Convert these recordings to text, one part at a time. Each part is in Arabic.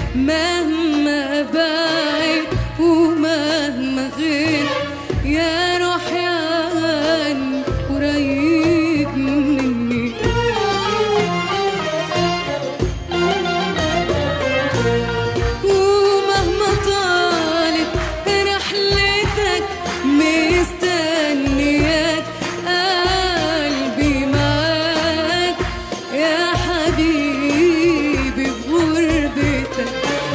مهما بعد ومهما غير يا روح يعني قريب مني. ومهما طالت رحلتك مستنياك قلبي معاك يا حبيبي بغربتك.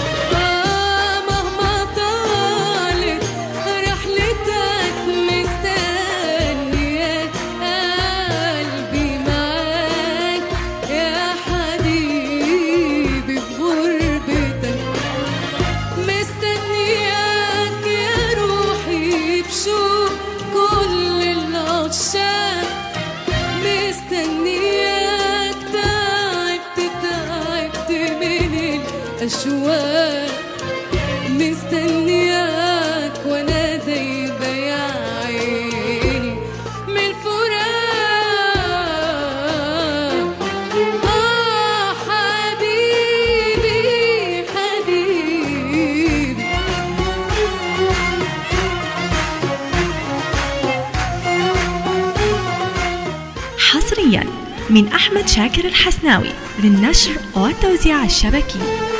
مهما طالت رحلتك مستنياك قلبي معاك يا حبيبي بغربتك. مستنياك يا روحي بشوق كل العشاق. مستنياك تعبت من الأشواق. مستنياك وانا دايبة يا عيني من الفراق. حبيبي حبيبي. حصريا من أحمد شاكر الحسناوي للنشر والتوزيع الشبكي.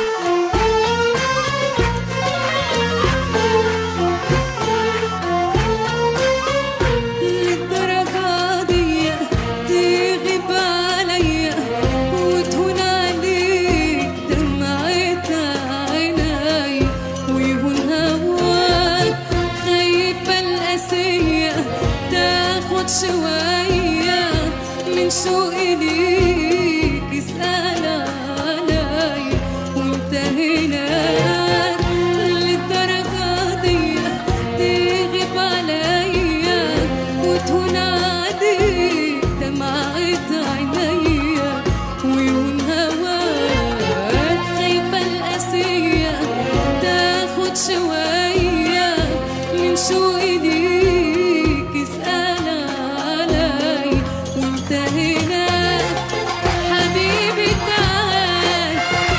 للدرجة دي تغيب عليا وتهون عليك دمعة عيني ويهون هواك. خايفة القاسية تاخد شوية من شوقي ليك. اسأل عليا وانت هناك. للدرجة دي تغيب عليا وتهون عليك دمعة عينيا ويهون هواك. خايفة القاسية تاخد شوية من شوقي ليك. اسأل عليا وانت هناك. حبيبي تعال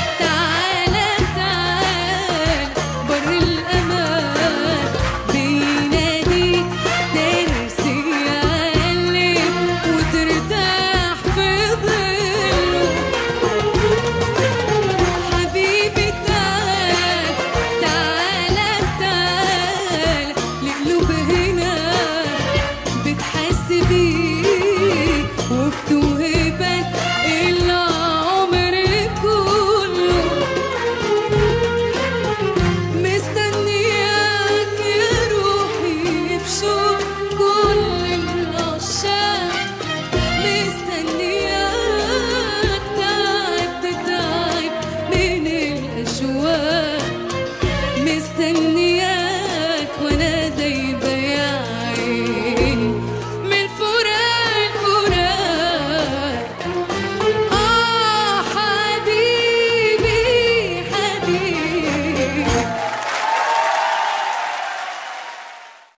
تعال بر الأمان بيناديك ترسي قلب وترتاح في ظله. حبيبي تعال لقلوب هنا بتحس بيك وبتوهبك العمر كله. مستنياك يا روحي بشوق كل العشاق. مستنياك تعبت من الأشواق. مستنياك